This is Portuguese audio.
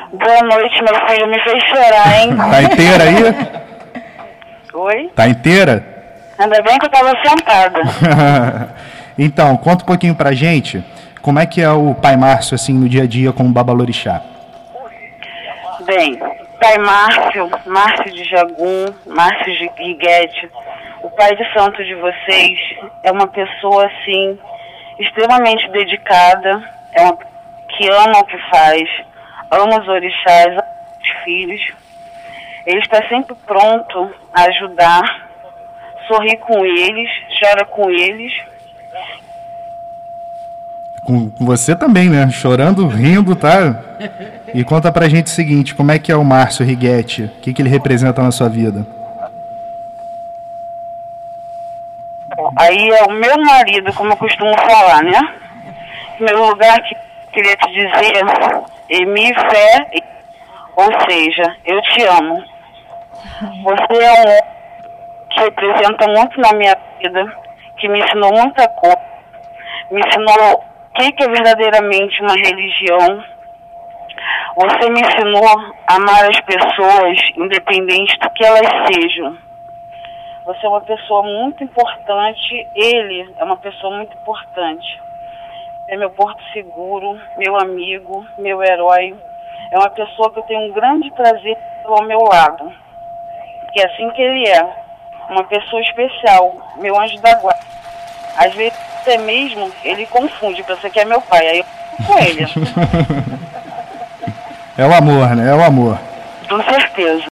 Boa noite, meu filho. Me fez chorar, hein? Tá inteira aí? Oi? Tá inteira? Ainda bem que eu tava sentada. Então, conta um pouquinho pra gente como é que é o Pai Márcio, assim, no dia a dia com o Babalorixá. Bem, Pai Márcio, Márcio de Jagum, Márcio de Guiguete, o Pai de Santo de vocês é uma pessoa, assim, extremamente dedicada, que ama o que faz, ama os orixás, ama os filhos. Ele está sempre pronto a ajudar, sorri com eles, chora com eles. Com você também, né? Chorando, rindo, tá? E conta pra gente o seguinte, como é que é o Márcio Riguete? O que ele representa na sua vida? Aí é o meu marido, como eu costumo falar, né? Em primeiro lugar, que queria te dizer, Emi Fé, ou seja, eu te amo. Você é um homem que representa muito na minha vida, que me ensinou muita coisa, me ensinou o que é verdadeiramente uma religião. Você me ensinou a amar as pessoas, independente do que elas sejam. Você é uma pessoa muito importante, ele é uma pessoa muito importante. É meu porto seguro, meu amigo, meu herói. É uma pessoa que eu tenho um grande prazer ao meu lado. Que é assim que ele é. Uma pessoa especial, meu anjo da guarda. Às vezes até mesmo ele confunde, pensa que é meu pai. Aí eu fico com ele. É o amor, né? É o amor. Com certeza.